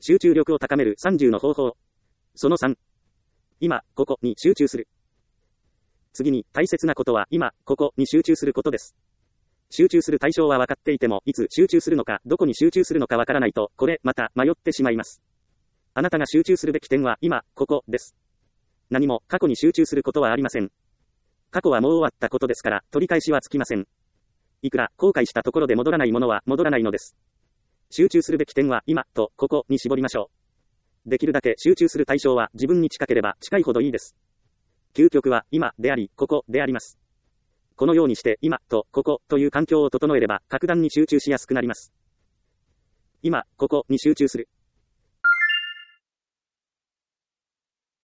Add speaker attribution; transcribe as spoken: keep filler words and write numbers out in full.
Speaker 1: 集中力を高めるさんじゅうの方法。そのさん。今、ここに集中する。次に大切なことは今、ここに集中することです。集中する対象は分かっていても、いつ集中するのか、どこに集中するのか分からないと、これまた迷ってしまいます。あなたが集中するべき点は今、ここです。何も過去に集中することはありません。過去はもう終わったことですから、取り返しはつきません。いくら後悔したところで戻らないものは戻らないのです。集中するべき点は今とここに絞りましょう。できるだけ集中する対象は自分に近ければ近いほどいいです。究極は今であり、ここであります。このようにして今とここという環境を整えれば格段に集中しやすくなります。今、ここに集中する。